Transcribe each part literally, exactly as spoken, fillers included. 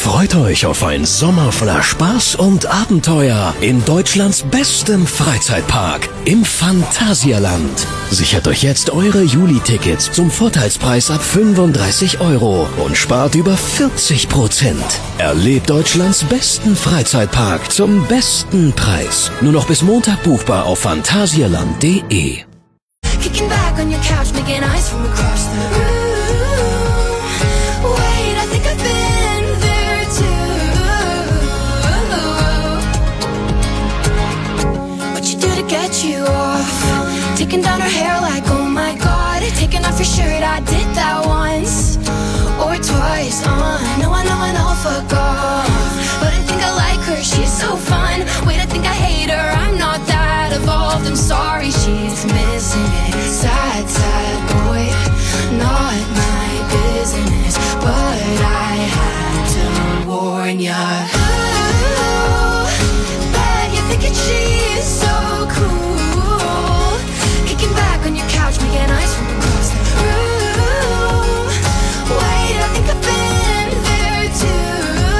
Freut euch auf ein Sommer voller Spaß und Abenteuer in Deutschlands bestem Freizeitpark, im Phantasialand. Sichert euch jetzt eure Juli-Tickets zum Vorteilspreis ab fünfunddreißig Euro und spart über vierzig Prozent. Erlebt Deutschlands besten Freizeitpark zum besten Preis. Nur noch bis Montag buchbar auf phantasialand punkt de. Kicking back on your couch, making eyes from across the room. Wait, I think I've been there too. What you do to get you off? Taking down her hair like, oh my god. Taking off your shirt, I did that once or twice. Uh, no, I know, I know, fuck off. But I think I like her, she's so fun. Wait, I think I hate her, I'm not that evolved. I'm sorry, she's missing it. Sad, sad boy, not my business. But I had to warn ya. Ooh, bet you're thinking she's so cool. Kicking back on your couch, making eyes from across the room. Wait, I think I've been there too.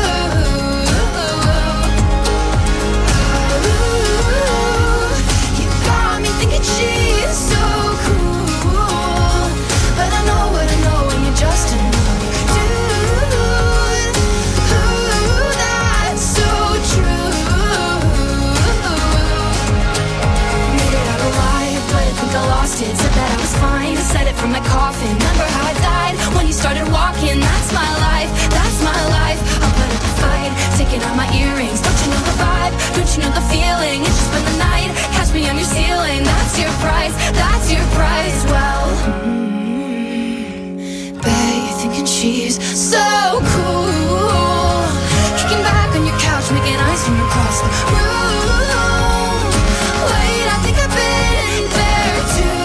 Ooh, you got me thinking she's so cool. But I know what I know when you're just another dude. Ooh, that's so true. Made it out alive, but I think I lost it. Said that I was fine, I said it from my coffin. Remember how I died when you started walking? That's my life, that's my life. I'll put up a fight, taking out my earrings. Don't you know the vibe? Don't you know the feeling? It's just spend the night, catch me on your ceiling. That's your price, that's your price. Well, mm, bet you're thinking she's so cool. Kicking back on your couch, making eyes from across the room. Wait, I think I've been there too.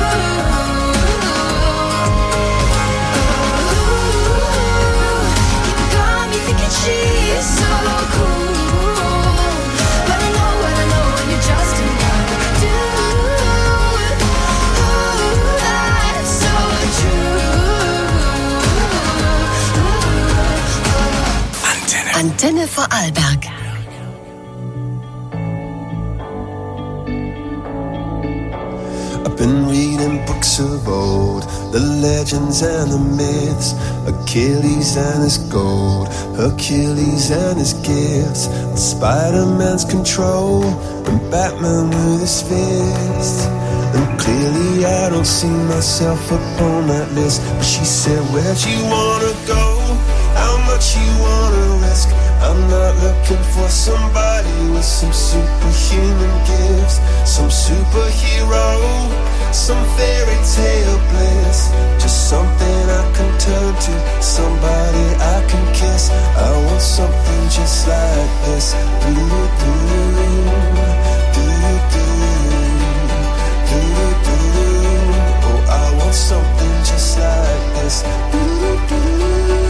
Ooh, you got me thinking she's so cool. But I know what I know when you're just another dude. Ooh, that's so true. Antenne Vorarlberg. I've been reading books of old, the legends and the myths, Achilles and his gold, Hercules and his gifts, and Spider-Man's control, and Batman with his fists. And clearly I don't see myself upon that list. But she said, where'd you wanna go? How much you wanna risk? I'm not looking for somebody with some superhuman gifts, some superhero, some fairy tale bliss. Just something I can turn to, somebody I can kiss. I want something just like this. Do do do do do do. Oh, I want something just like this. Do do do.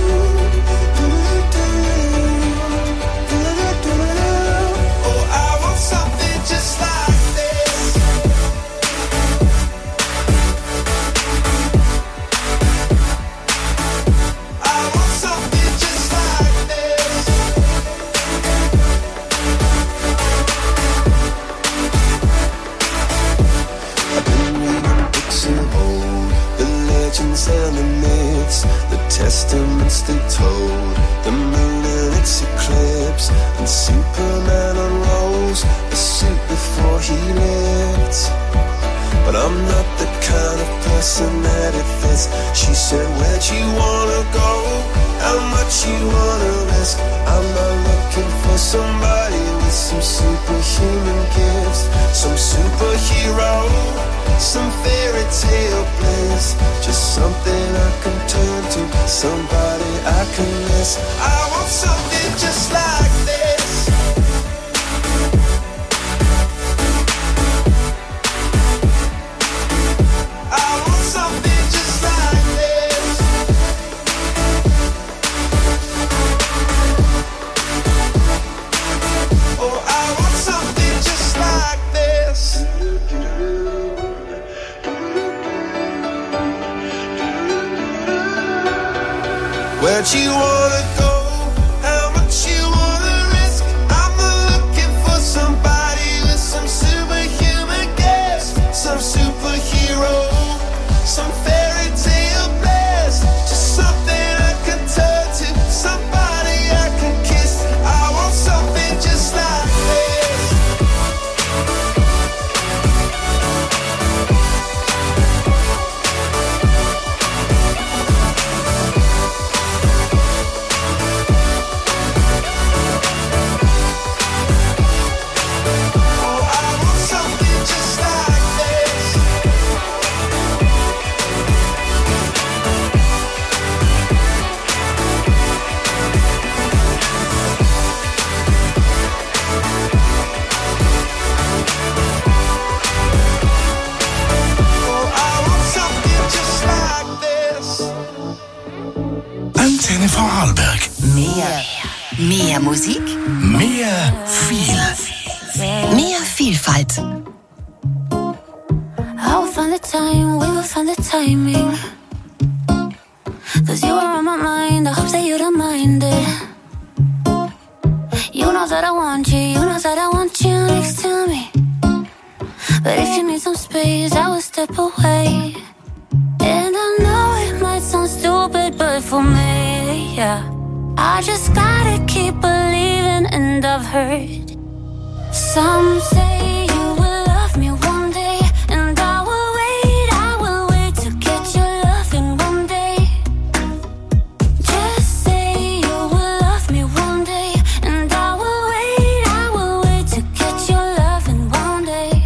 And the myths, the testaments they told, the moon and its eclipse, and Superman unrolls the suit before he lived. But I'm not the kind of person that it fits. She said, where'd you wanna go? How much you wanna risk? I'm not looking for somebody with some superhuman gifts, some superhero, some fairy tale bliss. Just something I can turn to, somebody I can miss. I want something just like this. I want something just like this. Oh, I want something just like this. Where'd you wanna go? How Antenne Vorarlberg. Mehr. Mehr Musik. Mehr viel. Mehr Vielfalt. I will find the time, we will find the timing. Cause you are on my mind, I hope that you don't mind it. You know that I want you, you know that I want you next to me. But if you need some space, I will step away. And I know it might sound stupid, but for me, yeah, I just gotta keep believing. And I've heard some say you will love me one day, and I will wait, I will wait to get your love in one day. Just say you will love me one day, and I will wait, I will wait to get your love in one day.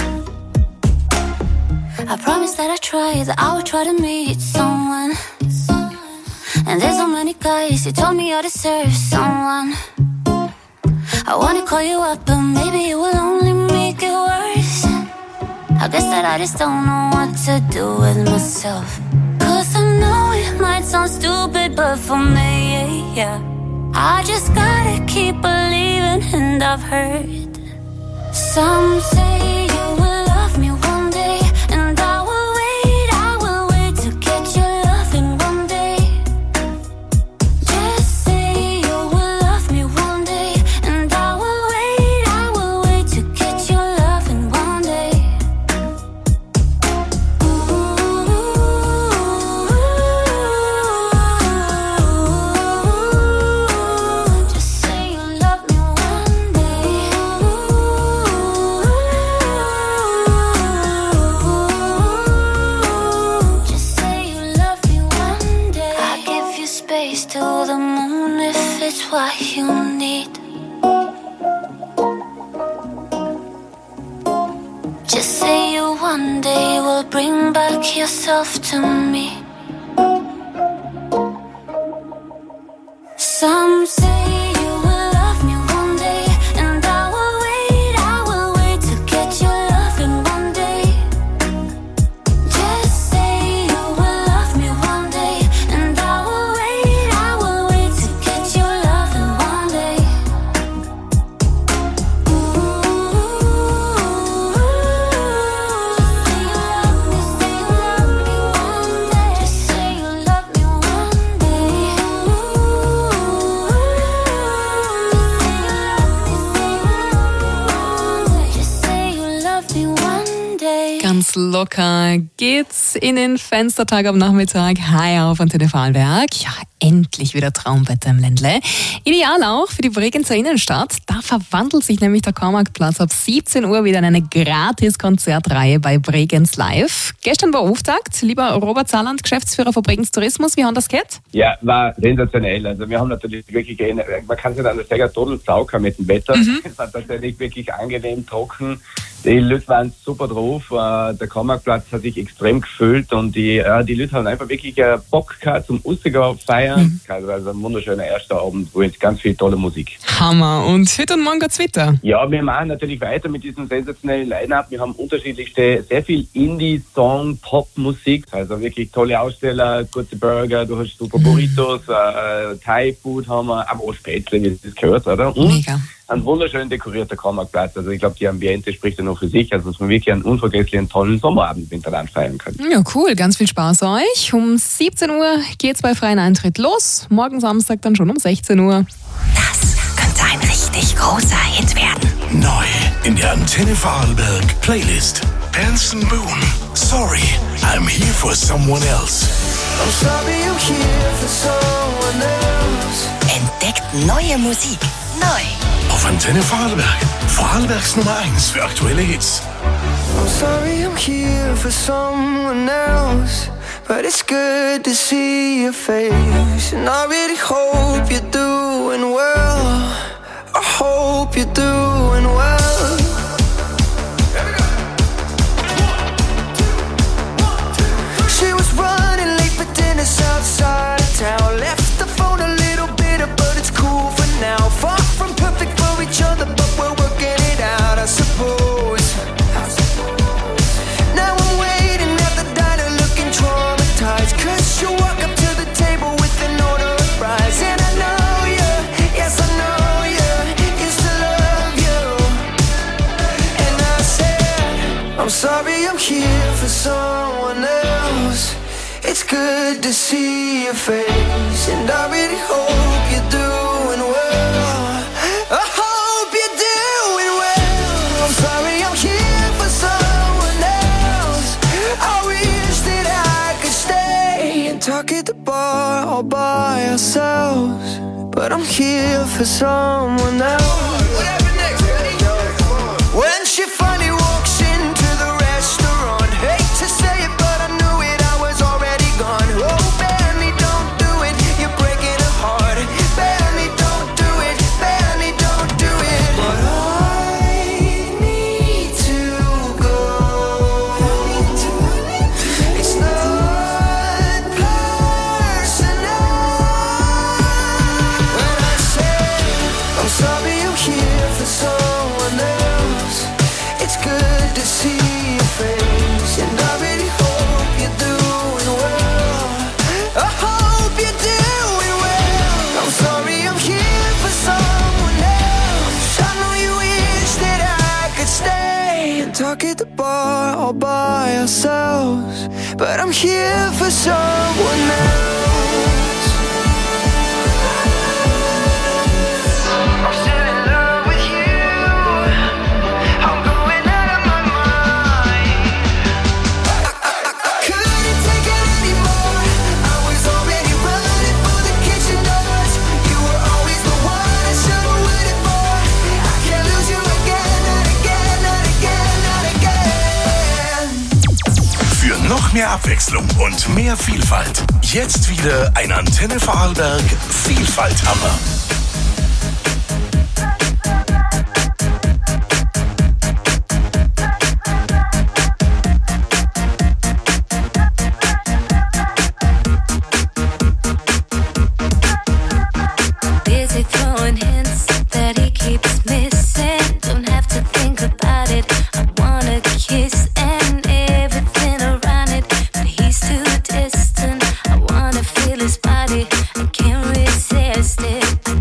I promise that I try, that I will try to meet someone. And there's so many guys who told me I deserve someone. I wanna call you up, but maybe it will only make it worse. I guess that I just don't know what to do with myself. Cause I know it might sound stupid, but for me, yeah, I just gotta keep believing. And I've heard some say you will love me one day, and I will wait, I will wait to get your love in one day. Just say you will love me one day, and I will wait, I will wait to get your love in one day. Just say you love me one day. Just say you love me one day. I give you space to the moon if it's what you need. Just say you one day will bring back yourself to me. Some say you will love me one day, and I will wait, I will wait to get your love in one day. Just say you will love me one day, and I will wait, I will wait to get your love in one day. Just say you love me, say you love me one day. Just say you love me one day. Just say you love me one day. Ganz locker geht's in den Fenstertag am Nachmittag. Hi auf Antenne Vorarlberg. Ja, endlich wieder Traumwetter im Ländle. Ideal auch für die Bregenzer Innenstadt. Da verwandelt sich nämlich der Kormarktplatz ab siebzehn Uhr wieder in eine Gratis-Konzertreihe bei Bregenz Live. Gestern war Auftakt. Lieber Robert Zahland, Geschäftsführer von Bregenz Tourismus, wie haben das geht? Ja, war sensationell. Also wir haben natürlich wirklich, man kann sich an der Säger total saugen mit dem Wetter. Mhm. Es war tatsächlich wirklich angenehm trocken. Die Leute waren super drauf. Der Kormarktplatz hat sich extrem gefüllt und die, ja, die Leute haben einfach wirklich Bock gehabt zum Ustiger feiern. Mhm. Also ein wunderschöner erster Abend, wo jetzt ganz viel tolle Musik. Hammer. Und heute und morgen geht's weiter. Ja, wir machen natürlich weiter mit diesem sensationellen Line-Up. Wir haben unterschiedlichste, sehr viel Indie-Song, Pop-Musik. Also wirklich tolle Aussteller, gute Burger, du hast super Burritos, mhm. äh, Thai-Food haben wir, aber auch Spätzle, wie das gehört, oder? Und Mega. ein wunderschön dekorierter Kormarktplatz. Also ich glaube, die Ambiente spricht ja nur für sich. Also dass man wirklich einen unvergesslichen, tollen Sommerabend miteinander feiern kann. Ja, cool. Ganz viel Spaß euch. Um siebzehn Uhr geht's bei freien Eintritt los. Morgen Samstag dann schon um sechzehn Uhr. Das könnte ein richtig großer Hit werden. Neu in der Antenne Vorarlberg Playlist. Benson Boone. Sorry, I'm here for someone else. I'm sorry I'm here for someone else. Entdeckt neue Musik. Neu. Auf Antenne Vorarlberg. Vorarlbergs Nummer eins für aktuelle Hits. I'm sorry I'm here for someone else, but it's good to see your face. And I really hope you're doing well. I hope you're doing well. She was running late for dinner outside of town. Left the phone a little bitter, but it's cool for now. Far from perfect for each other, but we're working it out, I suppose. Now I'm waiting at the diner looking traumatized, 'cause you walk up to the table with an order of sorry I'm here for someone else. It's good to see your face, and I really hope you're doing well. I hope you're doing well. I'm sorry I'm here for someone else. I wish that I could stay and talk at the bar all by ourselves, but I'm here for someone else. Whatever next, ready? When she finally walks into the restaurant, hate to say it, but I knew it, I was already gone. Oh, Benny, don't do it, you're breaking her heart. Benny, don't do it, Benny, don't do it. But I need to go. It's not personal. When I say I'm sorry I'm here for someone else, it's good to see your face, and I really hope you're doing well. I hope you're doing well. I'm sorry I'm here for someone else. I know you wish that I could stay and talk at the bar all by ourselves, but I'm here for someone else. I'm still in love with you. I'm going out of my mind. I couldn't take it anymore. I was already running for the kitchen doors. You were always the one I should have waited for. I can't lose you again, not again, not again, not again. Für noch mehr Abwechslung und mehr Vielfalt. Jetzt wieder ein Antenne Vorarlberg Vielfalthammer. Busy throwing hints that he keeps missing. Don't have to think about it. I wanna kiss and everything around it, but he's too distant. I wanna feel his body. I can't resist it.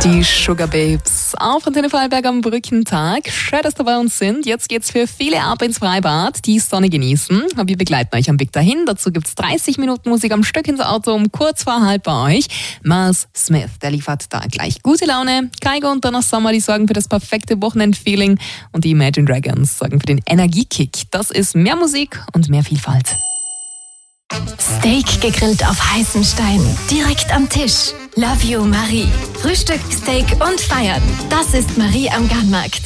Die Sugar Babes auf Antenne Vorarlberg am Brückentag. Schön, dass ihr bei uns sind. Jetzt geht's für viele ab ins Freibad, die Sonne genießen. Wir begleiten euch am Weg dahin. Dazu gibt's dreißig Minuten Musik am Stück ins Auto um kurz vor halb bei euch. Mars Smith, der liefert da gleich gute Laune. Kaigo und Donna Summer, die sorgen für das perfekte Wochenendfeeling. Und die Imagine Dragons sorgen für den Energiekick. Das ist mehr Musik und mehr Vielfalt. Steak gegrillt auf heißen Steinen, direkt am Tisch. Love you, Marie. Frühstück, Steak und Feiern. Das ist Marie am Garnmarkt.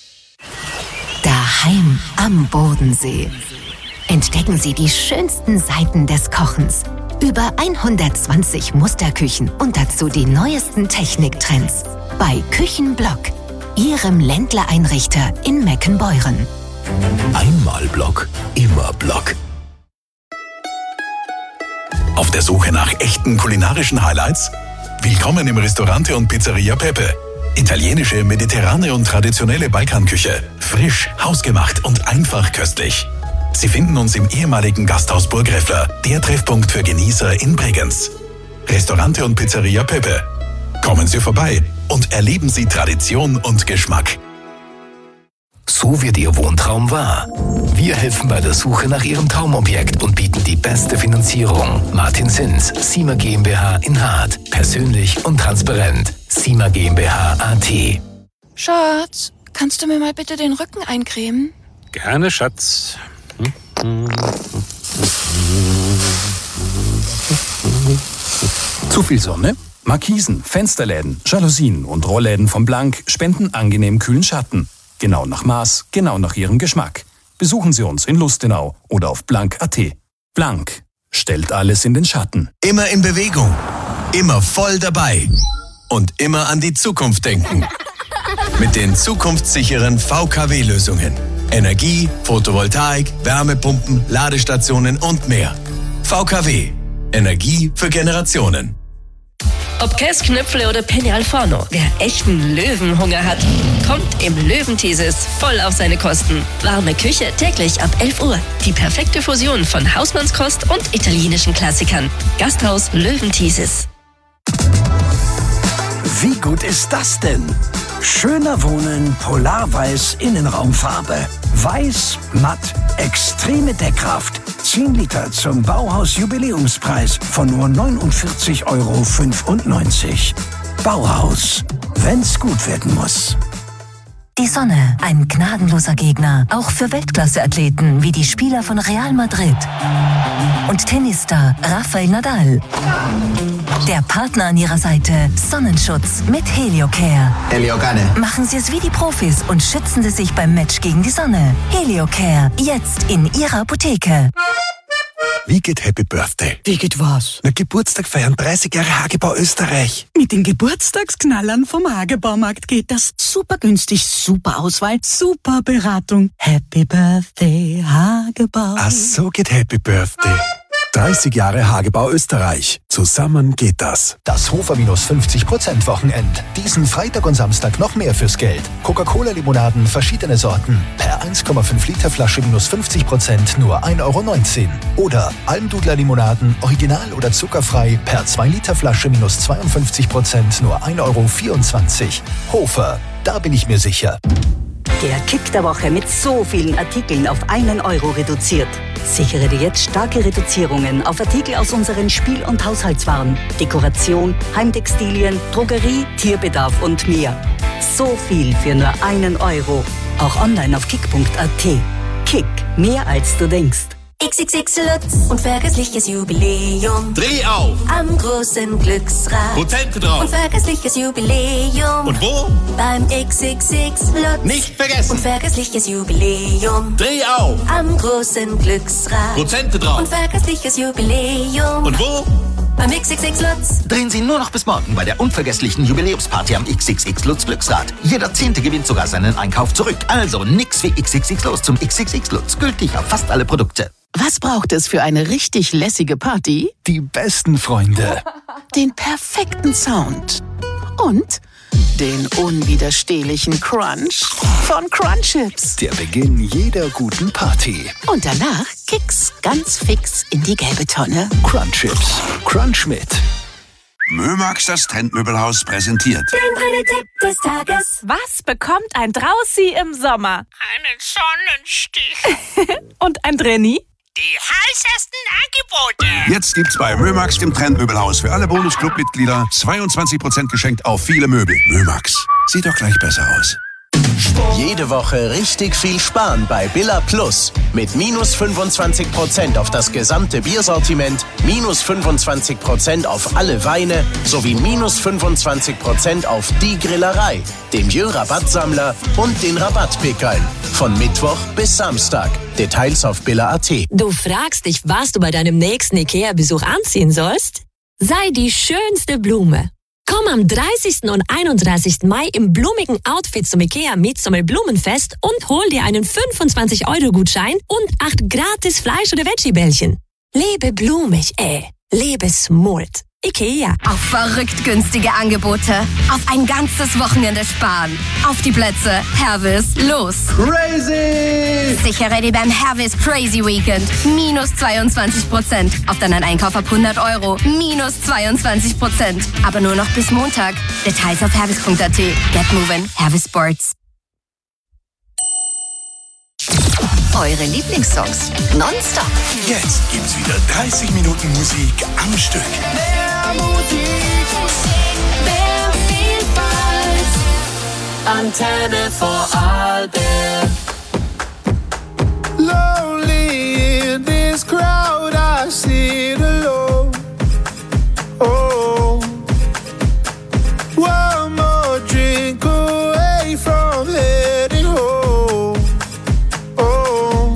Daheim am Bodensee. Entdecken Sie die schönsten Seiten des Kochens. Über hundertzwanzig Musterküchen und dazu die neuesten Techniktrends. Bei Küchenblock, Ihrem Ländler-Einrichter in Meckenbeuren. Einmal Block, immer Block. Auf der Suche nach echten kulinarischen Highlights? Willkommen im Restaurante und Pizzeria Pepe. Italienische, mediterrane und traditionelle Balkanküche. Frisch, hausgemacht und einfach köstlich. Sie finden uns im ehemaligen Gasthaus Burgräfler, der Treffpunkt für Genießer in Bregenz. Restaurante und Pizzeria Pepe. Kommen Sie vorbei und erleben Sie Tradition und Geschmack. So wird Ihr Wohntraum wahr. Wir helfen bei der Suche nach Ihrem Traumobjekt und bieten die beste Finanzierung. Martin Sins, Sima GmbH in Hart. Persönlich und transparent. Sima GmbH A T. Schatz, kannst du mir mal bitte den Rücken eincremen? Gerne, Schatz. Zu viel Sonne? Markisen, Fensterläden, Jalousien und Rollläden von Blank spenden angenehm kühlen Schatten. Genau nach Maß, genau nach Ihrem Geschmack. Besuchen Sie uns in Lustenau oder auf blank punkt a t. Blank stellt alles in den Schatten. Immer in Bewegung, immer voll dabei und immer an die Zukunft denken. Mit den zukunftssicheren V K W-Lösungen. Energie, Photovoltaik, Wärmepumpen, Ladestationen und mehr. V K W. Energie für Generationen. Ob Käsknöpfle oder Penne al Forno, wer echten Löwenhunger hat, kommt im Löwenthesis voll auf seine Kosten. Warme Küche täglich ab elf Uhr. Die perfekte Fusion von Hausmannskost und italienischen Klassikern. Gasthaus Löwenthesis. Wie gut ist das denn? Schöner Wohnen, Polarweiß Innenraumfarbe. Weiß, matt, extreme Deckkraft. zehn Liter zum Bauhaus-Jubiläumspreis von nur neunundvierzig Euro fünfundneunzig. Bauhaus, wenn's gut werden muss. Die Sonne, ein gnadenloser Gegner, auch für Weltklasse-Athleten wie die Spieler von Real Madrid. Und Tennisstar Rafael Nadal. Der Partner an ihrer Seite, Sonnenschutz mit Heliocare. Heliocare. Machen Sie es wie die Profis und schützen Sie sich beim Match gegen die Sonne. Heliocare, jetzt in Ihrer Apotheke. Wie geht Happy Birthday? Wie geht was? Na, Geburtstag feiern, dreißig Jahre Hagebau Österreich. Mit den Geburtstagsknallern vom Hagebaumarkt geht das super günstig, super Auswahl, super Beratung. Happy Birthday, Hagebau. Ach, so geht Happy Birthday. dreißig Jahre Hagebau Österreich. Zusammen geht das. Das Hofer minus fünfzig Prozent Wochenend. Diesen Freitag und Samstag noch mehr fürs Geld. Coca-Cola-Limonaden, verschiedene Sorten. Per eins Komma fünf Liter Flasche minus fünfzig Prozent nur ein Euro neunzehn. Oder Almdudler-Limonaden, original oder zuckerfrei, per zwei Liter Flasche minus zweiundfünfzig Prozent nur ein Euro vierundzwanzig. Hofer, da bin ich mir sicher. Der Kick der Woche mit so vielen Artikeln auf einen Euro reduziert. Sichere dir jetzt starke Reduzierungen auf Artikel aus unseren Spiel- und Haushaltswaren, Dekoration, Heimtextilien, Drogerie, Tierbedarf und mehr. So viel für nur einen Euro. Auch online auf kick punkt a t. Kick, mehr als du denkst. X X X Lutz, unvergessliches Jubiläum. Dreh auf! Am großen Glücksrad. Prozente drauf! Unvergessliches Jubiläum. Und wo? Beim X X X Lutz. Nicht vergessen! Unvergessliches Jubiläum. Dreh auf! Am großen Glücksrad. Prozente drauf! Unvergessliches Jubiläum. Und wo? Beim X X X Lutz. Drehen Sie nur noch bis morgen bei der unvergesslichen Jubiläumsparty am X X X Lutz Glücksrad. Jeder Zehnte gewinnt sogar seinen Einkauf zurück. Also nix wie X X X los zum X X X Lutz. Gültig auf fast alle Produkte. Was braucht es für eine richtig lässige Party? Die besten Freunde. Den perfekten Sound. Und den unwiderstehlichen Crunch von Crunchips. Der Beginn jeder guten Party. Und danach Kicks ganz fix in die gelbe Tonne. Crunchips. Crunch mit Mömax, das Trendmöbelhaus, präsentiert. Den Trendetipp des Tages. Was bekommt ein Draußi im Sommer? Einen Sonnenstich. Und ein Drenni? Die heißesten Angebote. Jetzt gibt's bei Mömax, dem Trendmöbelhaus, für alle Bonus-Club-Mitglieder zweiundzwanzig Prozent geschenkt auf viele Möbel. Mömax, sieht doch gleich besser aus. Jede Woche richtig viel sparen bei Billa Plus. Mit minus fünfundzwanzig Prozent auf das gesamte Biersortiment, minus fünfundzwanzig Prozent auf alle Weine sowie minus fünfundzwanzig Prozent auf die Grillerei, dem Jö-Rabattsammler und den Rabattpickeln. Von Mittwoch bis Samstag. Details auf billa punkt at. Du fragst dich, was du bei deinem nächsten Ikea-Besuch anziehen sollst? Sei die schönste Blume. Komm am dreißigsten und einunddreißigsten Mai im blumigen Outfit zum Ikea Midsummer Blumenfest und hol dir einen fünfundzwanzig Euro Gutschein und acht gratis Fleisch- oder Veggie-Bällchen. Lebe blumig, ey. Lebe smooth. Ikea. Auf verrückt günstige Angebote. Auf ein ganzes Wochenende sparen. Auf die Plätze. Hervis, los. Crazy! Sichere dir beim Hervis Crazy Weekend. Minus zweiundzwanzig Prozent. Auf deinen Einkauf ab hundert Euro. Minus zweiundzwanzig Prozent. Aber nur noch bis Montag. Details auf hervis punkt at. Get moving. Hervis Sports. Eure Lieblingssongs nonstop. Jetzt gibt's wieder dreißig Minuten Musik am Stück. Mehr Musik, mehr Vielfalt. Antenne Vorarlberg. Lonely in this crowd, I sit alone. Oh, one more drink away from heading home. Oh,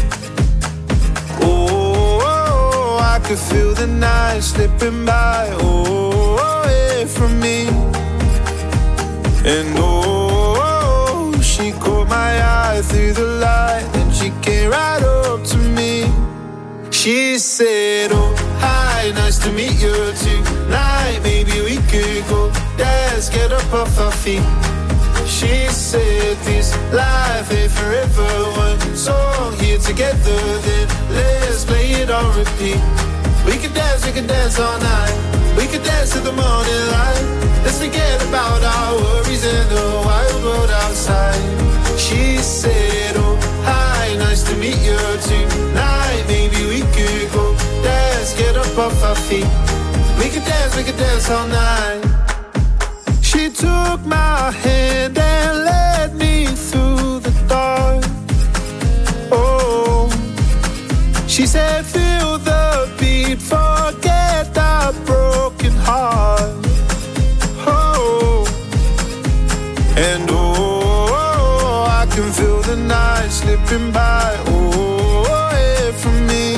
oh, oh, I could feel the night slipping by. Oh, away from me. And oh, she caught my eye through the light, and she came right up to me. She said, oh, hi, nice to meet you tonight. Maybe we could go dance, get up off our feet. She said this life ain't forever. One song here together, then let's play it on repeat. We could dance, we could dance all night. We could dance to the morning light. Let's forget about our worries and the wild world outside. She said, oh, hi, nice to meet you tonight. Maybe we could go dance, get up off our feet. We could dance, we could dance all night. She took my hand and led me through the dark. Oh, she said, feel the beat, forget our broken heart. Oh, and oh, I can feel the night slipping by. Oh, away from me.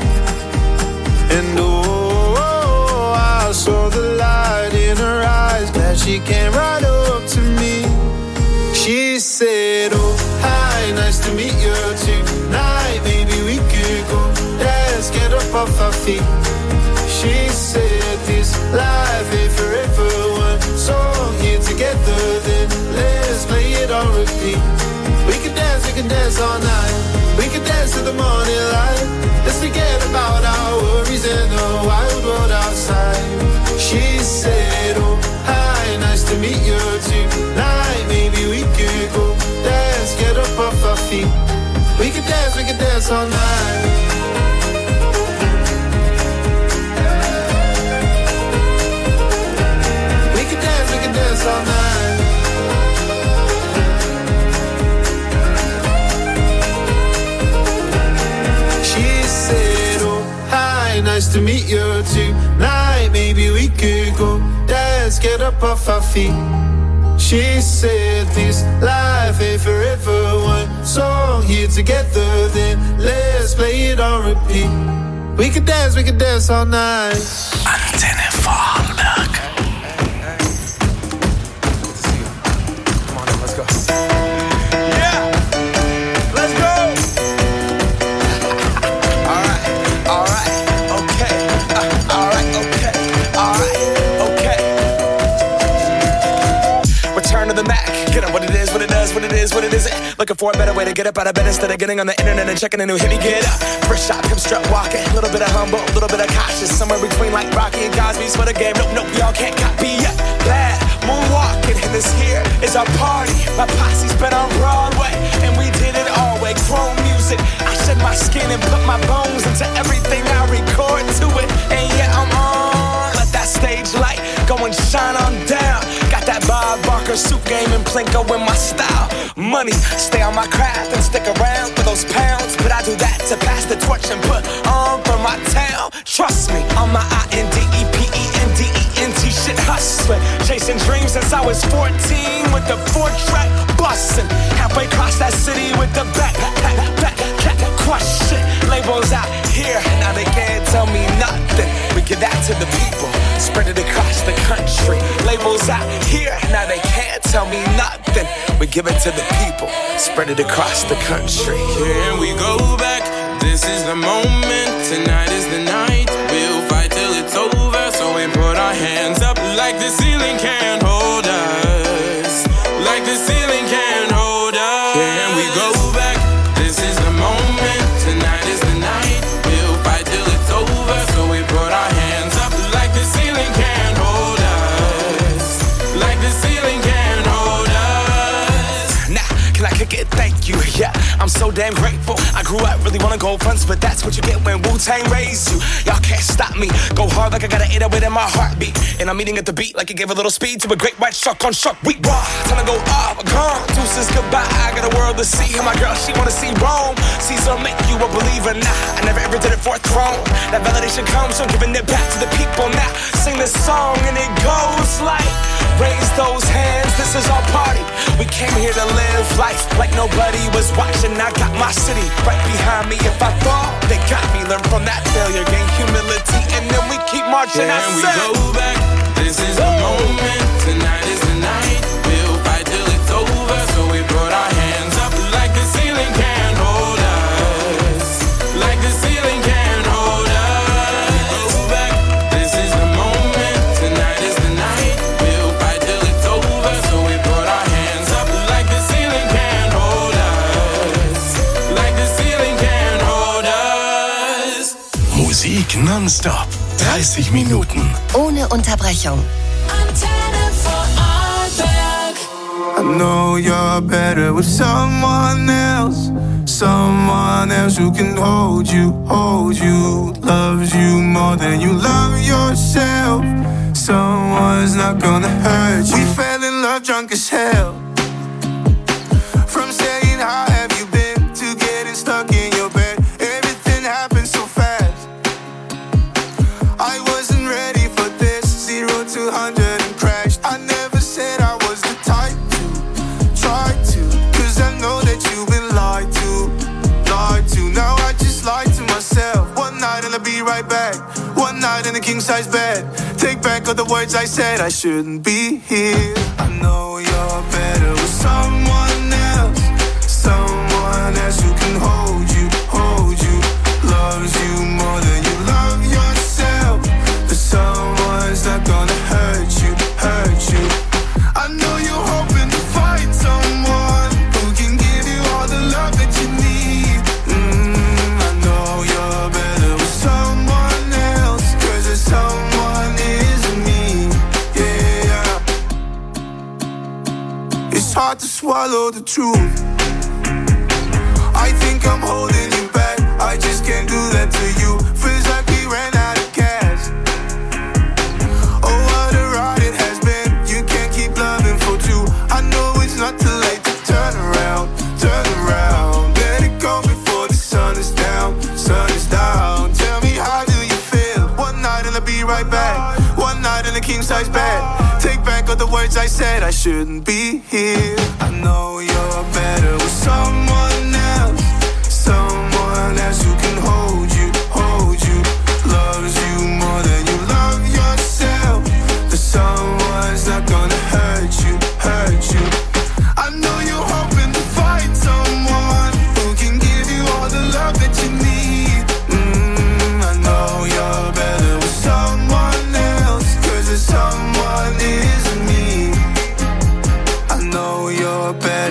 And oh, I saw the light in her eyes. Glad she came right up to me. She said, oh, hi, nice to meet you tonight. Maybe we could go dance, get up off our feet. She said this life ain't forever. One song here together, then let's play it on repeat. We could dance, we could dance all night. We could dance to the morning light. Let's forget about our worries and the wild world outside. She said, oh, hi, nice to meet you tonight. Maybe we could go dance, get up off our feet. We could dance, we could dance all night. Dance all night. She said, oh, hi, nice to meet you tonight. Maybe we could go dance, get up off our feet. She said this life ain't forever. One song here together, then let's play it on repeat. We could dance, we could dance all night. Antenne Vorarlberg. The back. Get up what it is, what it does, what it is, what it isn't. Looking for a better way to get up out of bed instead of getting on the internet and checking a new hit. Me get up, first shot, hip strut walking. A little bit of humble, a little bit of cautious. Somewhere between like Rocky and Cosby's for the game. Nope, nope, y'all can't copy yet. Bad moonwalking, and this here is our party. My posse's been on Broadway, and we did it all way. Chrome music, I shed my skin and put my bones into everything I record to it. And yeah, I'm on. Let that stage light go and shine on down. Got that Bob Barker suit game and Plinko in my style. Money, stay on my craft and stick around for those pounds. But I do that to pass the torch and put on for my town. Trust me, on my I N D E P E N D E N T shit hustling. Chasing dreams since I was fourteen with the four track bustin'. Halfway across that city with the back, back, back, back, crush shit. Labels out here, now they can't tell me nothing. We give that to the people, spread it across the country. Labels out here, now they can't tell me nothing. We give it to the people, spread it across the country. Here we go back, this is the moment, tonight is the night. We'll fight till it's over, so we put our hands up like the ceiling can't hold us. Like the ceiling can't hold us. Here we go back, this is the moment, tonight is the night. We'll fight till it's over, so we put our hands up like the ceiling can't hold us. Like the ceiling can't hold us. Nah, can I kick it? Thank you, yeah, I'm so damn grateful. I grew up really wanna go fronts, but that's what you get when Wu-Tang raised you. Y'all can't stop me, go hard like I got an eight oh eight in my heartbeat. And I'm eating at the beat like it gave a little speed to a great white shark on shark week. Raw, time to go off, gone, deuces goodbye. I got a world to see, and my girl, she wanna see Rome. Caesar make you a believer, nah, I never ever did it for a throne. That validation comes from giving it back to the people. Now, sing this song and it goes like, raise those hands, this is our party. We came here to live life like nobody was watching. I got my city right behind me. If I fall, they got me. Learn from that failure, gain humility, and then we keep marching. Yeah, and we go back, this is the moment, tonight is the night. We'll fight till it's over, so we put our hands up like the ceiling can't hold us. Like the ceiling can't hold us. We go back, this is the moment, tonight is the night. We'll fight till it's over, so we put our hands up like the ceiling can't hold us. Like the ceiling can't hold us. Musik nonstop. dreißig Minuten. Ohne Unterbrechung. I know you're better with someone else. Someone else who can hold you, hold you. Loves you more than you love yourself. Someone's not gonna hurt you. We fell in love drunk as hell. From saying how have you been to getting stuck in your bed. Everything happened so fast. I wasn't ready for this. Zero to hundred and crashed. I never said I was the type to try to, cause I know that you've been lied to, lied to. Now I just lied to myself. One night and I'll be right back. One night in a king size bed. Take back all the words I said. I shouldn't be here. I know you're better with someone else. Someone else who can hold you, hold you. Loves you more than you love yourself. But someone's not gonna hurt you, hurt you. I know you're hoping to find someone who can give you all the love that you need. Mm, I know you're better with someone else, cause there's someone isn't me. Yeah, it's hard to swallow the truth. I think I'm holding you back. I just can't do that to you. Feels like we ran out of gas. Oh, what a ride it has been. You can't keep loving for two. I know it's not too late to turn around, turn around. Let it go before the sun is down, sun is down. Tell me, how do you feel? One night and I'll be right back. One night in a king size bed. Take back all the words I said. I shouldn't be here. I know you're better with someone else. Someone else who can hold you, hold you. Loves you more than you love yourself. But someone's not gonna hurt you, hurt you. I know you're hoping to find someone who can give you all the love that you need. Mm, I know you're better with someone else, cause there's someone isn't me. I know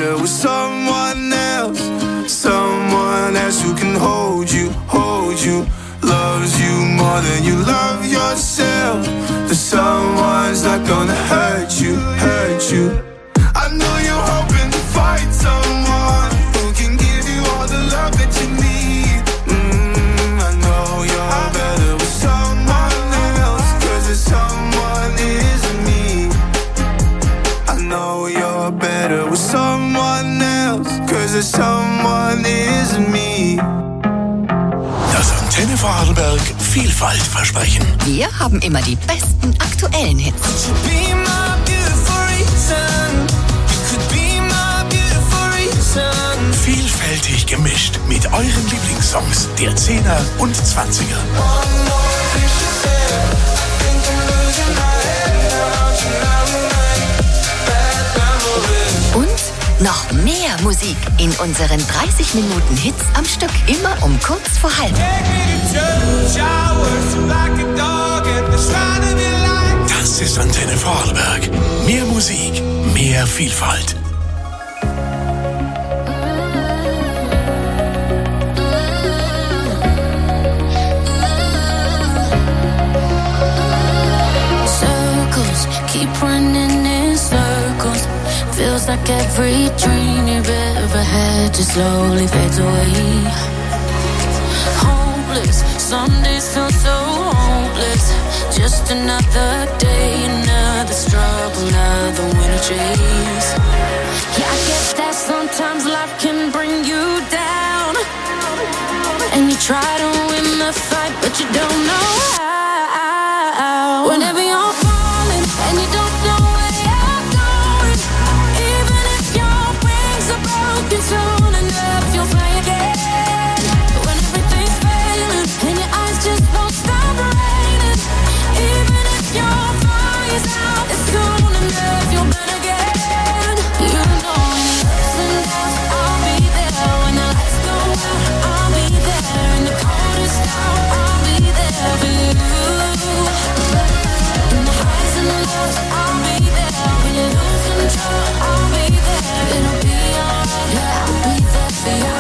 better with someone else. Someone else who can hold you, hold you, loves you more than you love yourself. The someone's not gonna hurt you, hurt you. I know you're hoping to find someone who can give you all the love that you need. Mm, I know you're better with someone else, cause the someone isn't me. I know you're better with someone else, cause the someone isn't me. Das Antenne Vorarlberg Vielfalt versprechen. Wir haben immer die besten aktuellen Hits. Be my beautiful reason. You could be my beautiful reason. Vielfältig gemischt mit euren Lieblingssongs der Zehner und Zwanziger. Und noch mehr Musik in unseren dreißig Minuten Hits am Stück. Immer um kurz vor halb. Das ist Antenne Vorarlberg. Mehr Musik, mehr Vielfalt. Circles keep running in circles. Feels like every dream you've ever had just slowly fades away. Hopeless, some days feel so hopeless. Just another day, another struggle, another winter chase. Yeah, I guess that sometimes life can bring you down, and you try to win the fight, but you don't know how. Whenever you're falling and you don't know where you're going, even if your wings are broken, soon enough you'll fly again. When everything's failing and your eyes just won't stop raining, even if your fire's out, it's soon enough you'll burn again. You know when the ups and downs, I'll be there. When the lights go out, I'll be there. In the coldest hour, I'll be there for you. In the highs and lows, I'll be there. When you lose control, I'll be there. It'll be alright, yeah, I'll be there for you.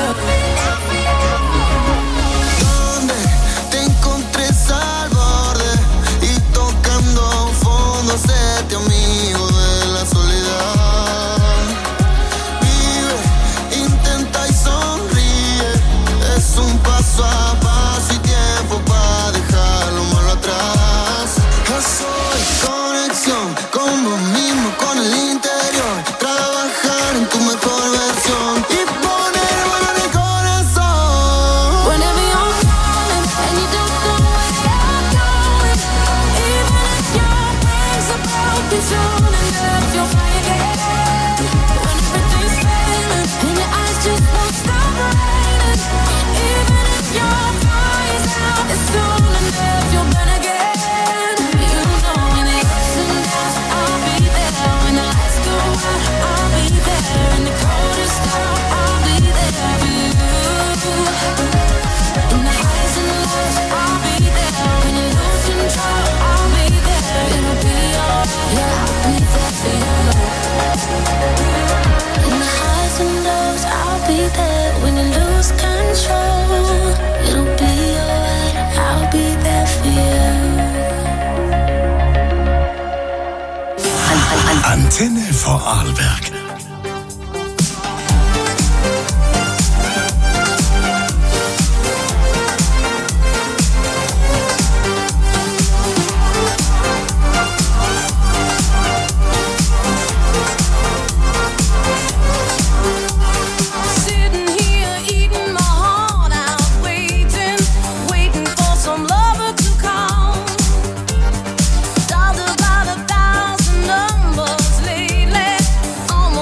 Donde te encontres al borde y tocando fondo, séte amigo de la soledad. Vive, intenta y sonríe. Es un paso a paso y tiempo para dejar lo malo atrás. Soy conexión con vos mismo, con el interior. Trabajar en tu mejor versión y poner valor en el corazón. Whenever you're falling and you don't know where you're going, even if your wings are broken, soon enough you'll fly again. When everything's failing and your eyes just won't stop raining, even if your fire's out, it's soon enough you'll burn again. You know when the ups and downs, I'll be there. When the lights go out, I'll be there. In the coldest hour, I'll be there for you. In the highs and lows, I'll be there. When you lose control, I'll be there. It'll be alright, yeah, I'll be there for you. In the highs and lows, I'll be there. When you lose control, it'll be alright, I'll be there for you. Antenne Vorarlberg. Sitting here eating my heart out, waiting, waiting for some lover to come. Dialed about a thousand numbers lately.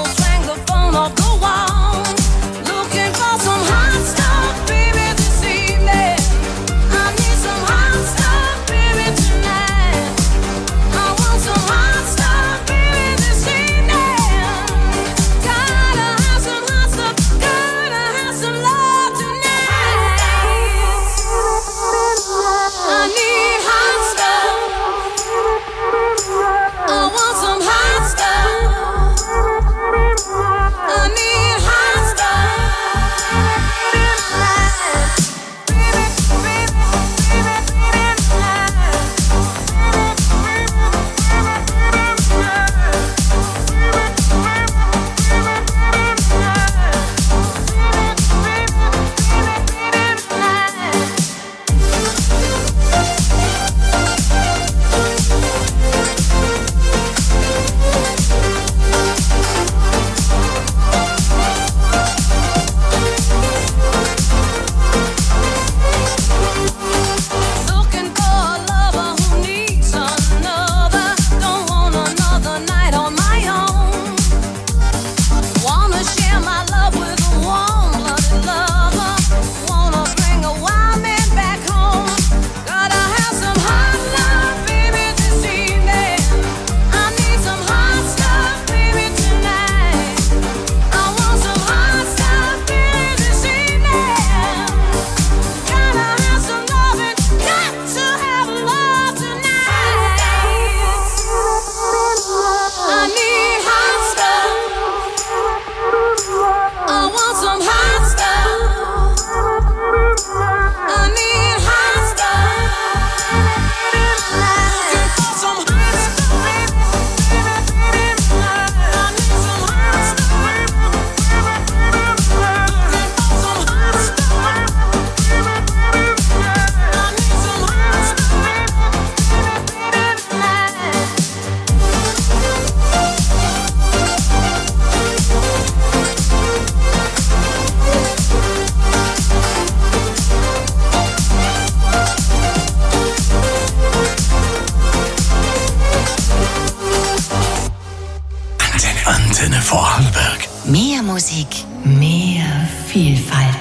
Vorarlberg. Mehr Musik, mehr Vielfalt.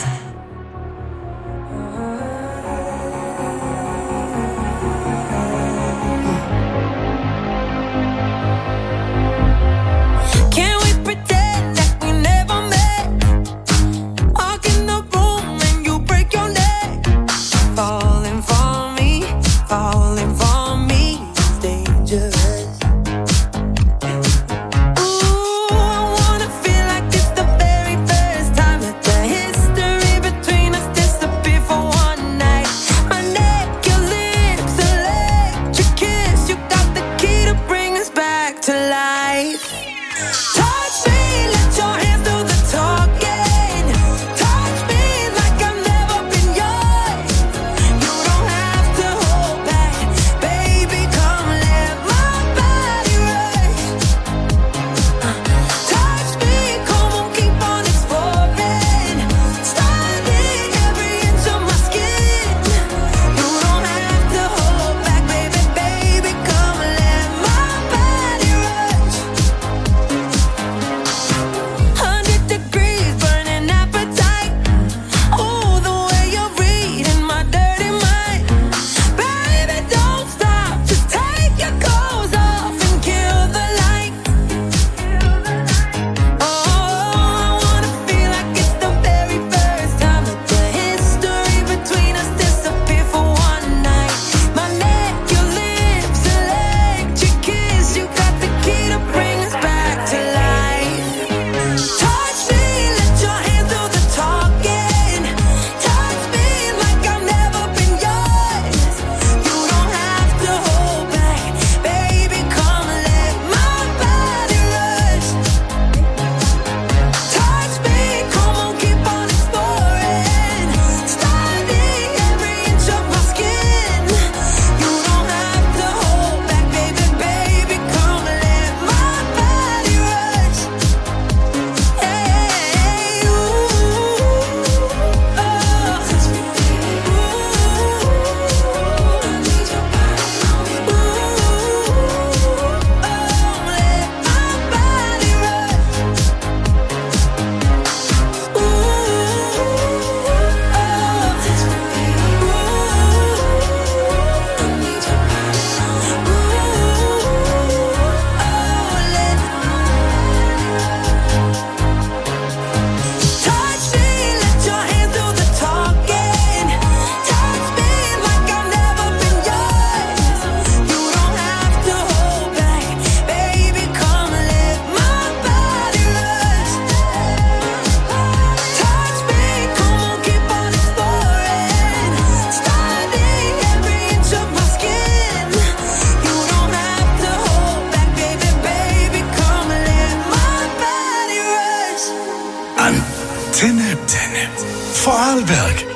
Antenne, Antenne. Vorarlberg.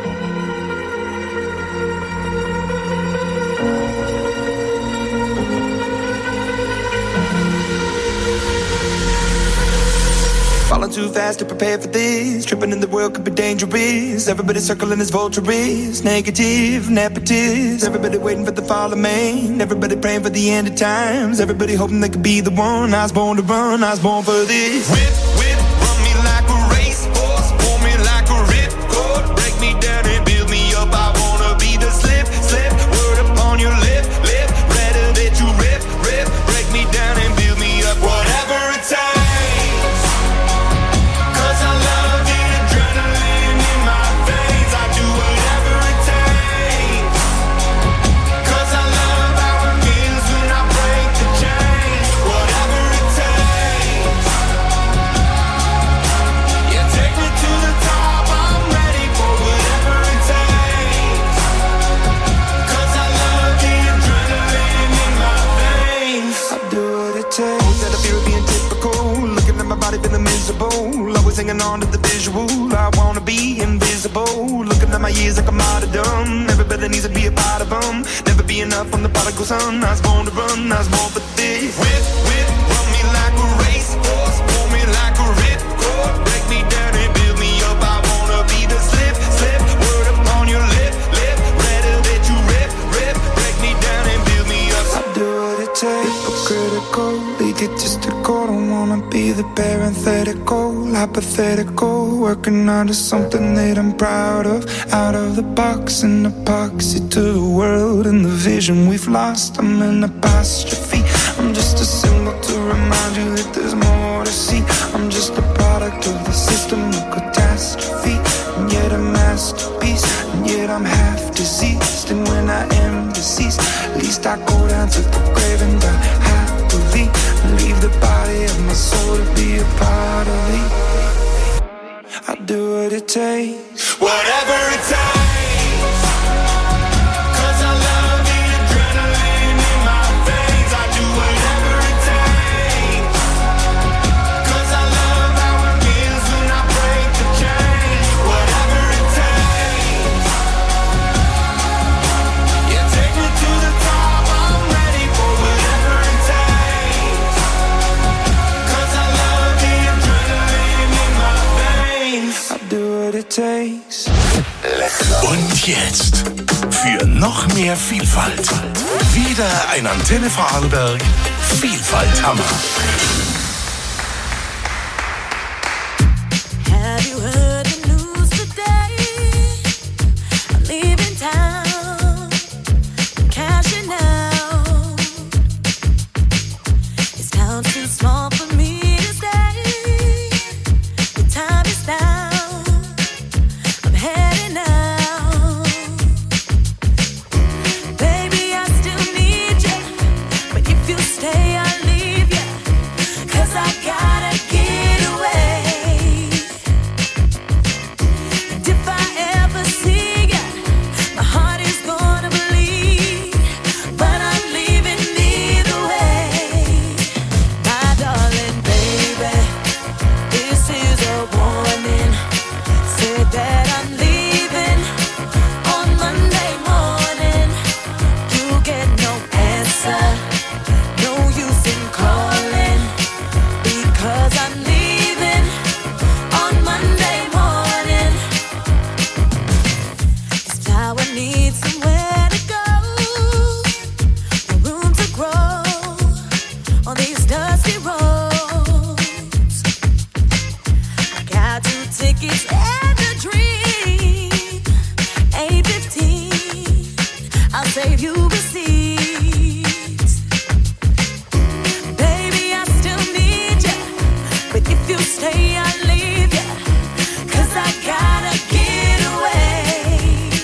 Falling too fast to prepare for this. Tripping in the world could be dangerous. Everybody circling as vultures. Negative, nepotist. Everybody waiting for the fall of man. Everybody praying for the end of times. Everybody hoping they could be the one. I was born to run, I was born for this. Whip, whip, run me like a racehorse. Pull me like a ripcord. Break me down and build me up. I wanna be the slip, slip. Word upon your lip, lip. Rather that you rip, rip. Break me down and build me up. Whatever it takes. Feeling miserable, always hanging on to the visual. I wanna be invisible. Looking at my years like I'm martyrdom. Everybody needs to be a part of them. Never be enough from the prodigal son. I was born to run, I was born for this. Whip, whip, run me like a racehorse. Pull me like a ripcord. Break me down and build me up. I wanna be the slip, slip. Word upon your lip, lip. Rather that you rip, rip. Break me down and build me up. I do what it takes. Hypocritical, lead it just to go. Don't wanna be the best. cold, hypothetical, working onto something that I'm proud of. Out of the box, an epoxy to the world and the vision we've lost. I'm an apostrophe. I'm just a symbol to remind you that there's more to see. I'm just a product of the system of catastrophe, and yet a masterpiece, and yet I'm half diseased. And when I am deceased, at least I go down to the grave and die happily, and leave the body of my soul to be a part of me. I do what it takes, whatever it takes. Und jetzt für noch mehr Vielfalt. Wieder ein Antenne Vorarlberg Vielfalthammer. Have you heard the news today? I'm leaving town, cashing out. This town's too small for me to stay. The time is now. I'm heading out. Baby, I still need you, but if you stay, I'll leave you. 'Cause I gotta get away. And if I ever see you, my heart is gonna bleed. But I'm leaving either way. My darling baby, this is a warning. Said that I'm leaving on Monday morning. You get no answer, no use in calling, because I'm leaving on Monday morning. This flower needs somewhere to go, a room to grow on these dusty roads. I got two tickets and a dream. eight fifteen, I'll save you receipts. Baby, I still need you, but if you stay, I'll leave you. 'Cause I gotta get away.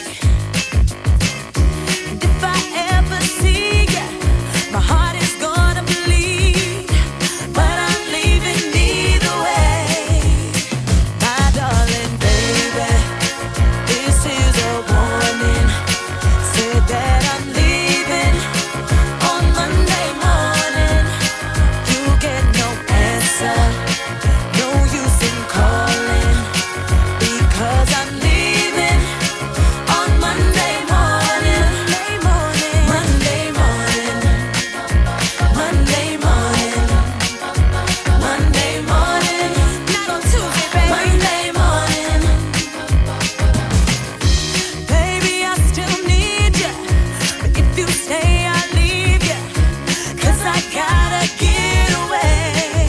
And if I ever see you, my heart is gonna bleed. But I'm leaving either way. My darling baby, this is a warning. Said that I'm leaving on Monday morning. You get no answer, no use in calling, because I'm leaving on Monday morning. Monday morning, Monday morning, Monday morning, not on Tuesday, baby. Monday morning. Baby, I still need you, but if you stay, I'll leave you. 'Cause I gotta get away.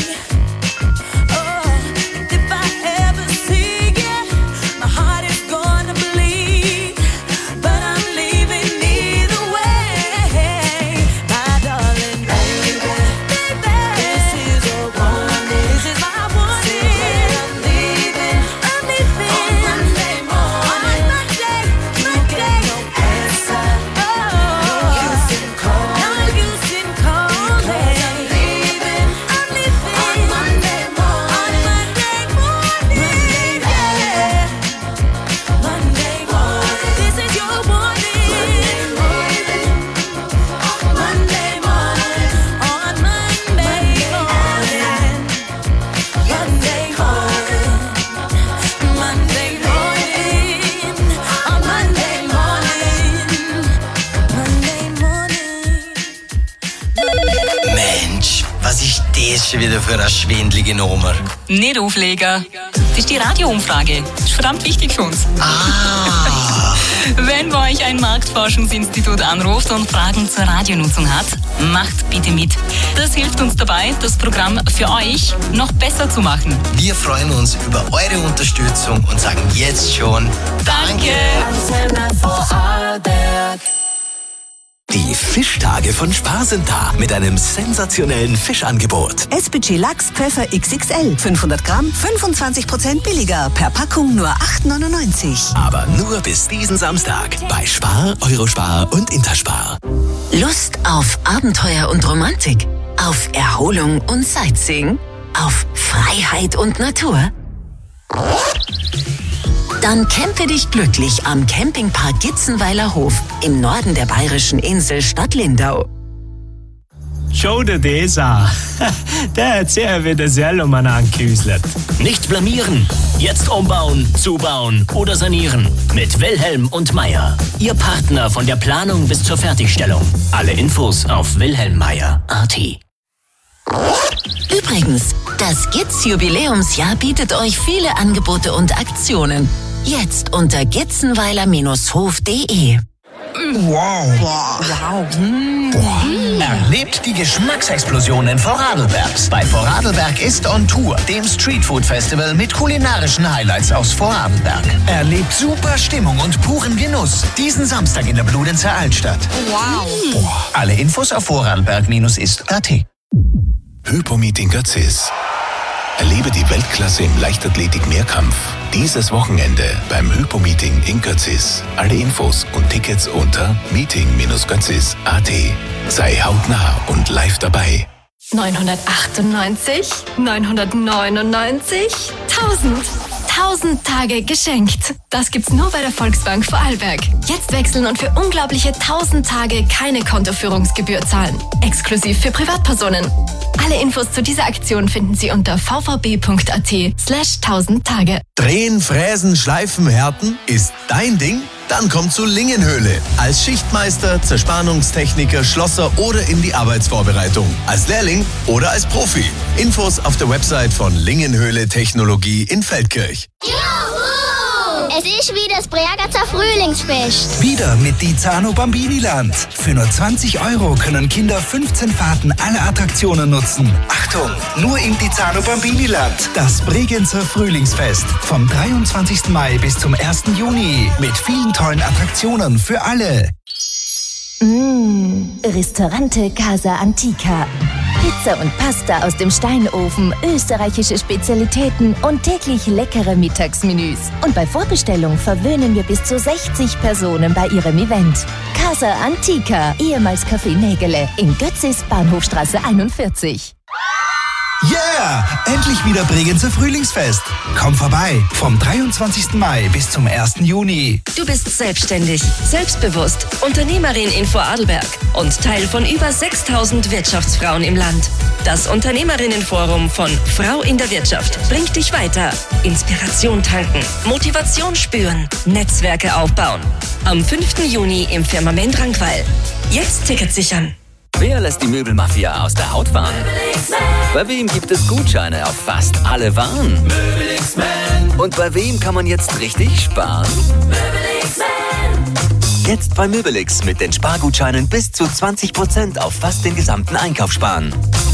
Oh, and if I ever see you, my heart is gonna bleed. But I'm leaving either way. My darling baby, this is a warning. This is my warning. I'm leaving, I'm leaving on Monday morning. On Monday, Monday. No answer, no use in calling, no use in calling. I'm leaving, I'm leaving on Monday morning. On Monday morning, yeah. Monday morning, this is your warning. Monday morning, on Monday morning. Monday morning, Monday morning, on Monday morning. Monday morning. Mensch, was ist das schon wieder für eine schwindelige Nummer? Nicht auflegen. Das ist die Radioumfrage. Das ist verdammt wichtig für uns. Ah, Wenn bei euch ein Marktforschungsinstitut anruft und Fragen zur Radionutzung hat, macht bitte mit. Das hilft uns dabei, das Programm für euch noch besser zu machen. Wir freuen uns über eure Unterstützung und sagen jetzt schon Danke! Die Fischtage von Spar sind da mit einem sensationellen Fischangebot. S B C Lachs Pfeffer X X L. fünfhundert Gramm, fünfundzwanzig Prozent billiger. Per Packung nur acht neunundneunzig. Aber nur bis diesen Samstag bei Spar, Eurospar und Interspar. Lust auf Abenteuer und Romantik? Auf Erholung und Sightseeing? Auf Freiheit und Natur? Dann campe dich glücklich am Campingpark Gitzenweiler Hof im Norden der bayerischen Insel Stadtlindau. Schau dir das an. Der hat sehr wieder selber angeküsselt. Nicht blamieren. Jetzt umbauen, zubauen oder sanieren. Mit Wilhelm und Meier. Ihr Partner von der Planung bis zur Fertigstellung. Alle Infos auf wilhelm meier punkt a t. Übrigens, das Gitz Jubiläumsjahr bietet euch viele Angebote und Aktionen. Jetzt unter gitzenweiler Hof punkt de. Wow. Wow. Wow. Erlebt die Geschmacksexplosion in Vorarlberg. Bei Vorarlberg ist on Tour, dem Streetfood-Festival mit kulinarischen Highlights aus Vorarlberg. Erlebt super Stimmung und puren Genuss. Diesen Samstag in der Bludenzer Altstadt. Wow. Boah. Alle Infos auf vorarlberg Bindestrich ist punkt a t. Hypomeet in Götzis. Erlebe die Weltklasse im Leichtathletik-Mehrkampf. Dieses Wochenende beim Hypo-Meeting in Götzis. Alle Infos und Tickets unter meeting Bindestrich götzis punkt a t. Sei hautnah und live dabei. neunhundertachtundneunzig, neunhundertneunundneunzig, tausend. tausend Tage geschenkt. Das gibt's nur bei der Volksbank Vorarlberg. Jetzt wechseln und für unglaubliche tausend Tage keine Kontoführungsgebühr zahlen. Exklusiv für Privatpersonen. Alle Infos zu dieser Aktion finden Sie unter v v b punkt a t slash tausend Tage. Drehen, Fräsen, Schleifen, Härten ist dein Ding? Dann komm zu Lingenhöhle. Als Schichtmeister, Zerspannungstechniker, Schlosser oder in die Arbeitsvorbereitung. Als Lehrling oder als Profi. Infos auf der Website von Lingenhöhle Technologie in Feldkirch. Es ist wieder das Bregenzer Frühlingsfest. Wieder mit Dizano Bambiniland. Für nur zwanzig Euro können Kinder fünfzehn Fahrten aller Attraktionen nutzen. Achtung, nur im Dizano Bambiniland. Das Bregenzer Frühlingsfest. Vom dreiundzwanzigsten Mai bis zum ersten Juni. Mit vielen tollen Attraktionen für alle. Mmh, Ristorante Casa Antica. Pizza und Pasta aus dem Steinofen, österreichische Spezialitäten und täglich leckere Mittagsmenüs. Und bei Vorbestellung verwöhnen wir bis zu sechzig Personen bei ihrem Event. Casa Antica, ehemals Café Nägele, in Götzis, Bahnhofstraße einundvierzig. Yeah! Endlich wieder Bregenzer Frühlingsfest. Komm vorbei. Vom dreiundzwanzigsten Mai bis zum ersten Juni. Du bist selbstständig, selbstbewusst, Unternehmerin in Vorarlberg und Teil von über sechstausend Wirtschaftsfrauen im Land. Das Unternehmerinnenforum von Frau in der Wirtschaft bringt dich weiter. Inspiration tanken, Motivation spüren, Netzwerke aufbauen. Am fünften Juni im Firmament Rankweil. Jetzt Tickets sichern. Wer lässt die Möbelmafia aus der Haut fahren? Bei wem gibt es Gutscheine auf fast alle Waren? Und bei wem kann man jetzt richtig sparen? Jetzt bei Möbelix mit den Spargutscheinen bis zu zwanzig Prozent auf fast den gesamten Einkauf sparen.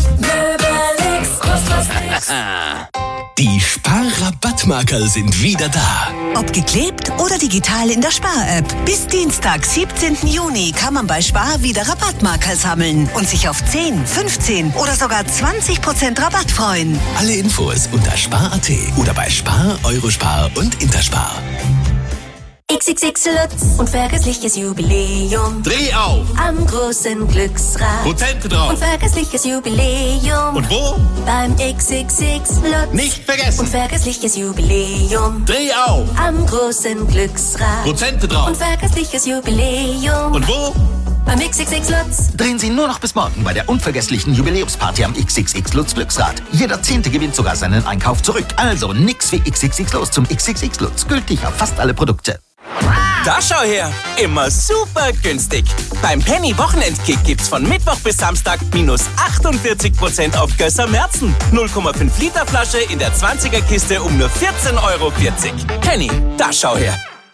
Die Spar-Rabattmarker sind wieder da. Ob geklebt oder digital in der Spar-App. Bis Dienstag, siebzehnten Juni kann man bei Spar wieder Rabattmarker sammeln und sich auf zehn, fünfzehn oder sogar zwanzig Prozent Rabatt freuen. Alle Infos unter spar punkt a t oder bei Spar, Eurospar und Interspar. X X X Lutz und vergessliches Jubiläum. Dreh auf! Am großen Glücksrad. Prozente drauf. Und vergessliches Jubiläum. Und wo? Beim X X X Lutz. Nicht vergessen. Und vergessliches Jubiläum. Dreh auf! Am großen Glücksrad. Prozente drauf. Und vergessliches Jubiläum. Und wo? Beim X X X Lutz. Drehen Sie nur noch bis morgen bei der unvergesslichen Jubiläumsparty am X X X Lutz Glücksrad. Jeder Zehnte gewinnt sogar seinen Einkauf zurück. Also nix wie X X X los zum X X X Lutz. Gültig auf fast alle Produkte. Da schau her, immer super günstig. Beim Penny Wochenendkick gibt's von Mittwoch bis Samstag minus achtundvierzig Prozent auf Gösser Märzen. null Komma fünf Liter Flasche in der zwanziger Kiste um nur vierzehn Euro vierzig. Penny, da schau her.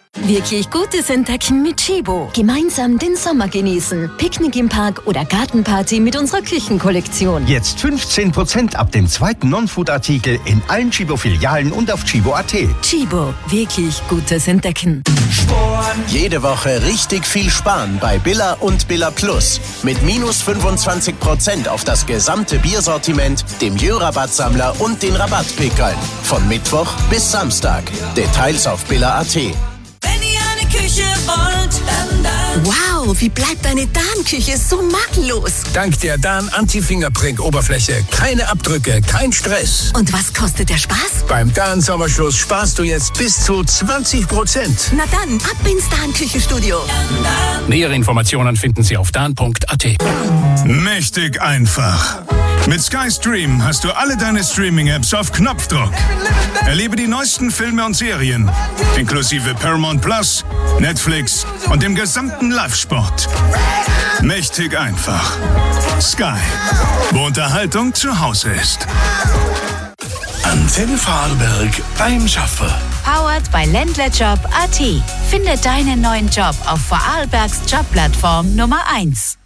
Wirklich gutes Entdecken mit Chibo. Gemeinsam den Sommer genießen. Picknick im Park oder Gartenparty mit unserer Küchenkollektion. Jetzt fünfzehn Prozent ab dem zweiten Non-Food-Artikel in allen Chibo-Filialen und auf chibo punkt at. Chibo, wirklich gutes Entdecken. Sport. Jede Woche richtig viel sparen bei Billa und Billa Plus. Mit minus fünfundzwanzig Prozent auf das gesamte Biersortiment, dem Jö-Rabattsammler und den Rabattpickeln. Von Mittwoch bis Samstag. Details auf billa punkt at. Wenn ihr eine Küche wollt, dann, dann. Wow, wie bleibt deine Darnküche so makellos? Dank der Darn Anti-Fingerprink-Oberfläche. Keine Abdrücke, kein Stress. Und was kostet der Spaß? Beim Darn Sommerschluss sparst du jetzt bis zu zwanzig Prozent. Na dann, ab ins Darn-Küchenstudio. Nähere Informationen finden Sie auf darn punkt at. Mächtig einfach. Mit Sky Stream hast du alle deine Streaming-Apps auf Knopfdruck. Erlebe die neuesten Filme und Serien, inklusive Paramount Plus, Netflix und dem gesamten Live-Sport. Mächtig einfach. Sky, wo Unterhaltung zu Hause ist. Antenne Vorarlberg beim Schaffer. Powered by Ländlerjob punkt at. Finde deinen neuen Job auf Vorarlbergs Jobplattform Nummer eins.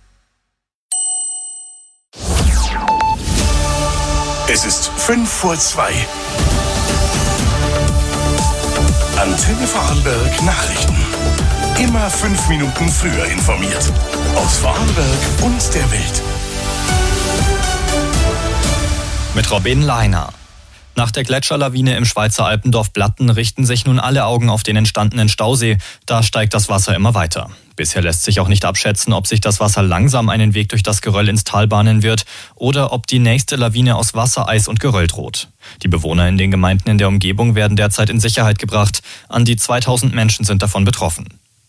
Es ist fünf vor zwei. Antenne Vorarlberg Nachrichten. Immer fünf Minuten früher informiert. Aus Vorarlberg und der Welt. Mit Robin Leiner. Nach der Gletscherlawine im Schweizer Alpendorf Blatten richten sich nun alle Augen auf den entstandenen Stausee. Da steigt das Wasser immer weiter. Bisher lässt sich auch nicht abschätzen, ob sich das Wasser langsam einen Weg durch das Geröll ins Tal bahnen wird oder ob die nächste Lawine aus Wasser, Eis und Geröll droht. Die Bewohner in den Gemeinden in der Umgebung werden derzeit in Sicherheit gebracht. An die zweitausend Menschen sind davon betroffen.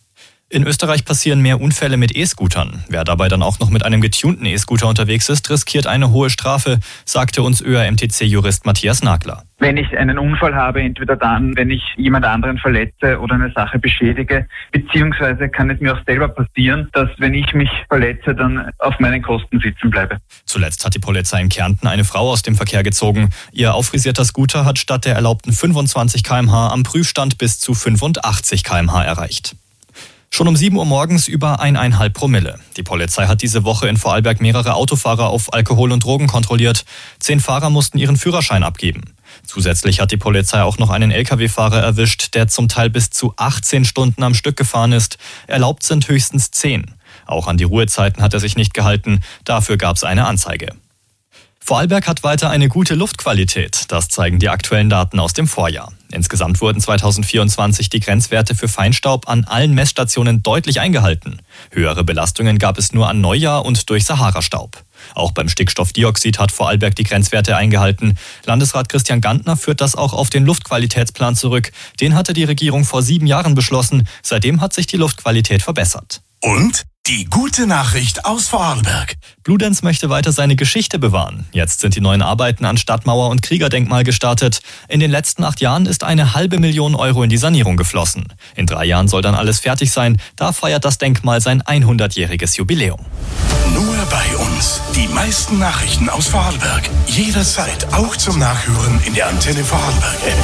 In Österreich passieren mehr Unfälle mit E-Scootern. Wer dabei dann auch noch mit einem getunten E-Scooter unterwegs ist, riskiert eine hohe Strafe, sagte uns Ö R M T C-Jurist Matthias Nagler. Wenn ich einen Unfall habe, entweder dann, wenn ich jemand anderen verletze oder eine Sache beschädige, beziehungsweise kann es mir auch selber passieren, dass wenn ich mich verletze, dann auf meinen Kosten sitzen bleibe. Zuletzt hat die Polizei in Kärnten eine Frau aus dem Verkehr gezogen. Ihr auffrisierter Scooter hat statt der erlaubten fünfundzwanzig Kilometer pro Stunde am Prüfstand bis zu fünfundachtzig Kilometer pro Stunde erreicht. Schon um sieben Uhr morgens über eineinhalb Promille. Die Polizei hat diese Woche in Vorarlberg mehrere Autofahrer auf Alkohol und Drogen kontrolliert. Zehn Fahrer mussten ihren Führerschein abgeben. Zusätzlich hat die Polizei auch noch einen L K W-Fahrer erwischt, der zum Teil bis zu achtzehn Stunden am Stück gefahren ist. Erlaubt sind höchstens zehn. Auch an die Ruhezeiten hat er sich nicht gehalten. Dafür gab es eine Anzeige. Vorarlberg hat weiter eine gute Luftqualität. Das zeigen die aktuellen Daten aus dem Vorjahr. Insgesamt wurden zweitausendvierundzwanzig die Grenzwerte für Feinstaub an allen Messstationen deutlich eingehalten. Höhere Belastungen gab es nur an Neujahr und durch Saharastaub. Auch beim Stickstoffdioxid hat Vorarlberg die Grenzwerte eingehalten. Landesrat Christian Gantner führt das auch auf den Luftqualitätsplan zurück. Den hatte die Regierung vor sieben Jahren beschlossen. Seitdem hat sich die Luftqualität verbessert. Und die gute Nachricht aus Vorarlberg. Bludenz möchte weiter seine Geschichte bewahren. Jetzt sind die neuen Arbeiten an Stadtmauer und Kriegerdenkmal gestartet. In den letzten acht Jahren ist eine halbe Million Euro in die Sanierung geflossen. In drei Jahren soll dann alles fertig sein. Da feiert das Denkmal sein hundertjähriges Jubiläum. Nur bei uns. Die meisten Nachrichten aus Vorarlberg. Jederzeit auch zum Nachhören in der Antenne Vorarlberg-App.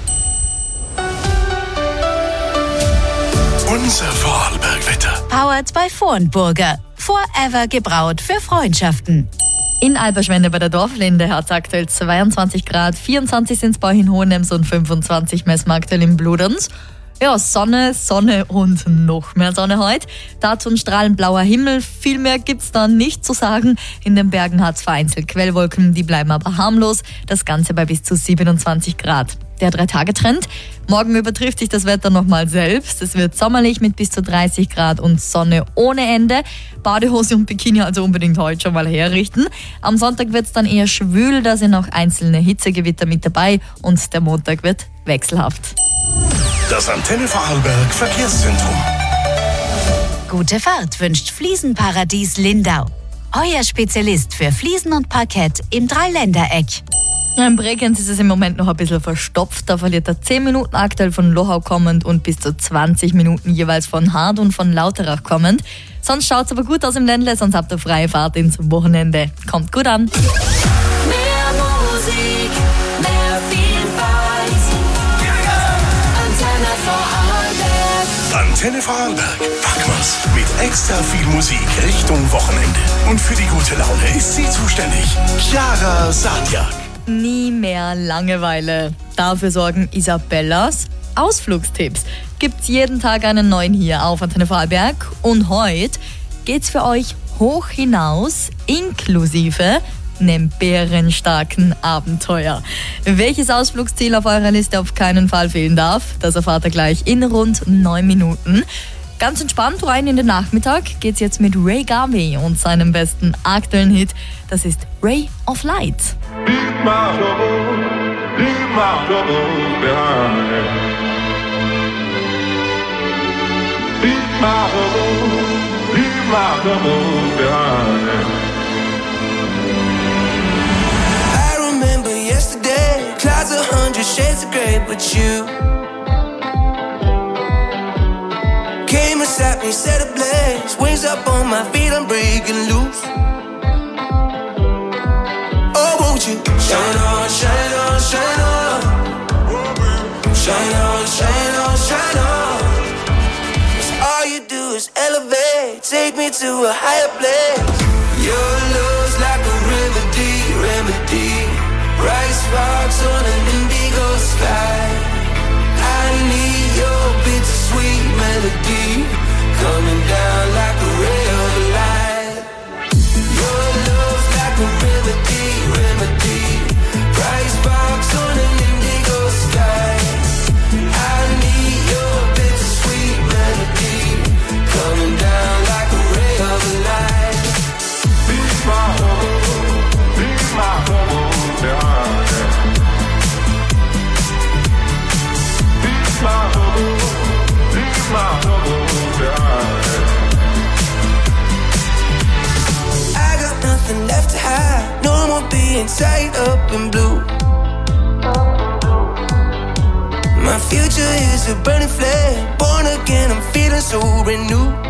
Unser Vorarlberg-Wetter. Powered by Vornburger. Forever gebraut für Freundschaften. In Alberschwende bei der Dorflinde hat es aktuell zweiundzwanzig Grad, vierundzwanzig sind es bei euch in Hohenems und fünfundzwanzig messen wir aktuell in Bludenz. Ja, Sonne, Sonne und noch mehr Sonne heute. Dazu ein strahlend blauer Himmel. Viel mehr gibt's da nicht zu sagen. In den Bergen hat's vereinzelt Quellwolken, die bleiben aber harmlos. Das Ganze bei bis zu siebenundzwanzig Grad. Der Drei-Tage-Trend. Morgen übertrifft sich das Wetter nochmal selbst. Es wird sommerlich mit bis zu dreißig Grad und Sonne ohne Ende. Badehose und Bikini also unbedingt heute schon mal herrichten. Am Sonntag wird's dann eher schwül, da sind auch einzelne Hitzegewitter mit dabei und der Montag wird wechselhaft. Das Antenne Vorarlberg Verkehrszentrum. Gute Fahrt wünscht Fliesenparadies Lindau. Euer Spezialist für Fliesen und Parkett im Dreiländereck. Ja, in Bregenz ist es im Moment noch ein bisschen verstopft. Da verliert er zehn Minuten aktuell von Lohau kommend und bis zu zwanzig Minuten jeweils von Hard und von Lauterach kommend. Sonst schaut es aber gut aus im Ländle, sonst habt ihr freie Fahrt ins Wochenende. Kommt gut an. Mehr Musik, mehr Vielfalt. Antenne Vorarlberg. Antenne Vorarlberg packen wir's mit extra viel Musik Richtung Wochenende. Und für die gute Laune ist sie zuständig, Chiara Sadjak. Nie mehr Langeweile. Dafür sorgen Isabellas Ausflugstipps. Gibt's jeden Tag einen neuen hier auf Antenne Vorarlberg. Und heute geht's für euch hoch hinaus, inklusive einem bärenstarken Abenteuer. Welches Ausflugsziel auf eurer Liste auf keinen Fall fehlen darf, das erfahrt ihr gleich in rund neun Minuten. Ganz entspannt rein in den Nachmittag geht's jetzt mit Ray Garvey und seinem besten aktuellen Hit. Das ist Ray of Light. Leave my trouble, leave my trouble behind. Leave my trouble, leave my trouble behind. Clouds a hundred shades of grey, but you came and sat me, set ablaze. Wings up on my feet, I'm breaking loose. Oh, won't you shine on, shine on, shine on, shine on, shine on, shine on. 'Cause all you do is elevate, take me to a higher place. Your love's like a remedy, remedy. Bright sparks on an indigo sky. I need your bittersweet melody coming down like a ray of light. Your love's like a remedy, remedy. Bright sparks on an indigo sky. I need your bittersweet melody coming down like a ray of light. Be my home, be my home. I got nothing left to hide. No more being tied up in blue. My future is a burning flame. Born again, I'm feeling so renewed.